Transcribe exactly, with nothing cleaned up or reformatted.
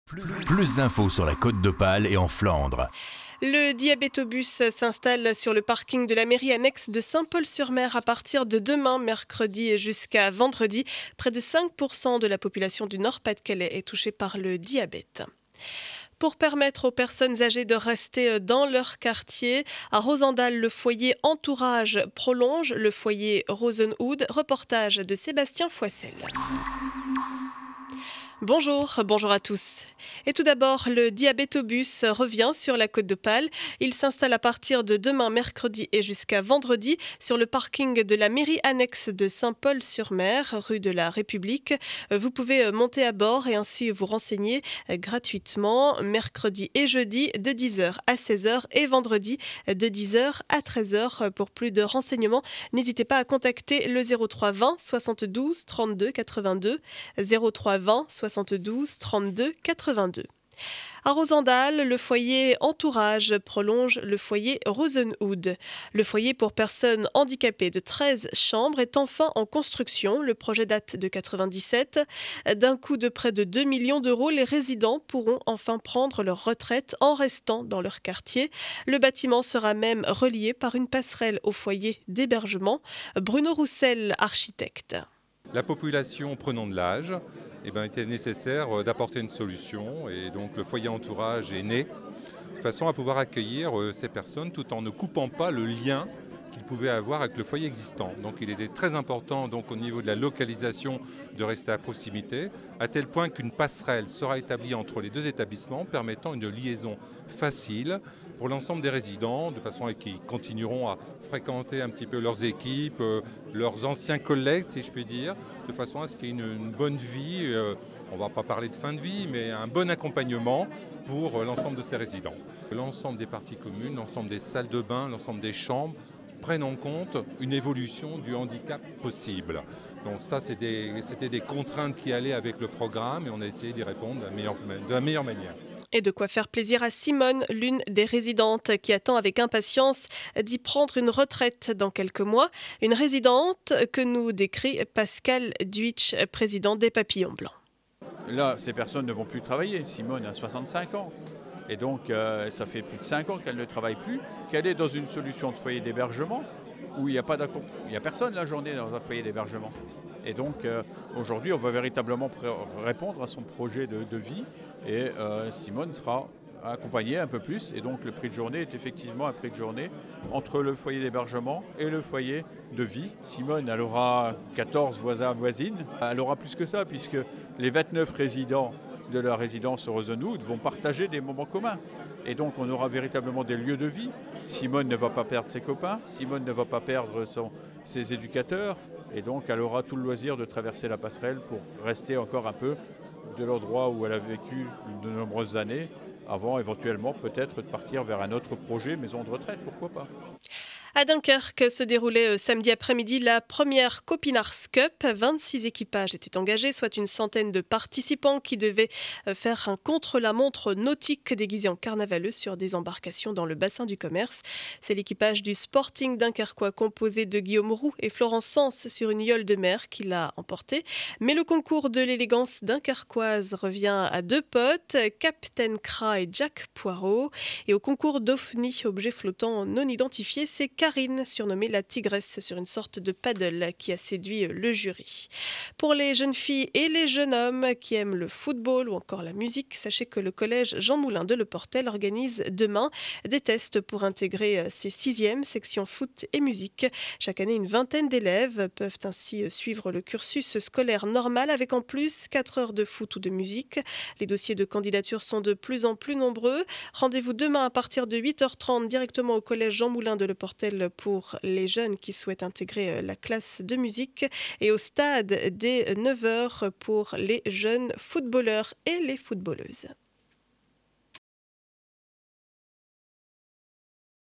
Plus, plus d'infos sur la Côte d'Opale et en Flandre. Le diabétobus s'installe sur le parking de la mairie annexe de Saint-Paul-sur-Mer à partir de demain, mercredi, et jusqu'à vendredi. Près de cinq pour cent de la population du Nord-Pas-de-Calais est touchée par le diabète. Pour permettre aux personnes âgées de rester dans leur quartier, à Rosendal, le foyer Entourage prolonge le foyer Rosenhood. Reportage de Sébastien Foissel. Bonjour, bonjour à tous. Et tout d'abord, le diabétobus revient sur la Côte d'Opale. Il s'installe à partir de demain mercredi et jusqu'à vendredi sur le parking de la mairie annexe de Saint-Paul-sur-Mer, rue de la République. Vous pouvez monter à bord et ainsi vous renseigner gratuitement mercredi et jeudi de dix heures à seize heures et vendredi de dix heures à treize heures. Pour plus de renseignements, n'hésitez pas à contacter le zéro trois vingt soixante-douze trente-deux quatre-vingt-deux, zéro trois vingt soixante-douze trente-deux quatre-vingt-deux. À Rosendal, le foyer Entourage prolonge le foyer Rosenhood. Le foyer pour personnes handicapées de treize chambres est enfin en construction. Le projet date de quatre-vingt-dix-sept. D'un coût de près de deux millions d'euros, les résidents pourront enfin prendre leur retraite en restant dans leur quartier. Le bâtiment sera même relié par une passerelle au foyer d'hébergement. Bruno Roussel, architecte. La population prenant de l'âge, eh ben, il était nécessaire d'apporter une solution et donc le foyer Entourage est né de façon à pouvoir accueillir ces personnes tout en ne coupant pas le lien qu'ils pouvaient avoir avec le foyer existant. Donc il était très important donc, au niveau de la localisation de rester à proximité, à tel point qu'une passerelle sera établie entre les deux établissements permettant une liaison facile pour l'ensemble des résidents, de façon à qu'ils continueront à fréquenter un petit peu leurs équipes, euh, leurs anciens collègues, si je puis dire, de façon à ce qu'il y ait une, une bonne vie, euh, on ne va pas parler de fin de vie, mais un bon accompagnement pour euh, l'ensemble de ces résidents. L'ensemble des parties communes, l'ensemble des salles de bain, l'ensemble des chambres, prennent en compte une évolution du handicap possible. Donc ça, c'était des, des contraintes qui allaient avec le programme et on a essayé d'y répondre de la meilleure, de la meilleure manière. Et de quoi faire plaisir à Simone, l'une des résidentes qui attend avec impatience d'y prendre une retraite dans quelques mois. Une résidente que nous décrit Pascal Duitsch, président des Papillons Blancs. Là, ces personnes ne vont plus travailler. Simone a soixante-cinq ans. Et donc, euh, ça fait plus de cinq ans qu'elle ne travaille plus, qu'elle est dans une solution de foyer d'hébergement où il n'y a, pas il n'y a personne la journée dans un foyer d'hébergement. Et donc, euh, aujourd'hui, on va véritablement pr- répondre à son projet de, de vie et euh, Simone sera accompagnée un peu plus. Et donc, le prix de journée est effectivement un prix de journée entre le foyer d'hébergement et le foyer de vie. Simone, elle aura quatorze voisins, voisines. Elle aura plus que ça puisque les vingt-neuf résidents de la résidence Rosenhood vont partager des moments communs. Et donc, on aura véritablement des lieux de vie. Simone ne va pas perdre ses copains, Simone ne va pas perdre son, ses éducateurs. Et donc, elle aura tout le loisir de traverser la passerelle pour rester encore un peu de l'endroit où elle a vécu de nombreuses années, avant éventuellement peut-être de partir vers un autre projet, maison de retraite, pourquoi pas. À Dunkerque se déroulait samedi après-midi la première Copinars Cup. vingt-six équipages étaient engagés, soit une centaine de participants qui devaient faire un contre-la-montre nautique déguisé en carnavaleux sur des embarcations dans le bassin du commerce. C'est l'équipage du Sporting dunkerquois composé de Guillaume Roux et Florence Sens sur une yole de mer qui l'a emporté. Mais le concours de l'élégance dunkerquoise revient à deux potes, Captain Kra et Jack Poirot. Et au concours d'OVNI, objet flottant non identifié, c'est Karine, surnommée la Tigresse, sur une sorte de paddle qui a séduit le jury. Pour les jeunes filles et les jeunes hommes qui aiment le football ou encore la musique, sachez que le collège Jean Moulin de Le Portel organise demain des tests pour intégrer ses sixièmes sections foot et musique. Chaque année, une vingtaine d'élèves peuvent ainsi suivre le cursus scolaire normal avec en plus quatre heures de foot ou de musique. Les dossiers de candidature sont de plus en plus nombreux. Rendez-vous demain à partir de huit heures trente directement au collège Jean Moulin de Le Portel pour les jeunes qui souhaitent intégrer la classe de musique et au stade dès neuf heures pour les jeunes footballeurs et les footballeuses.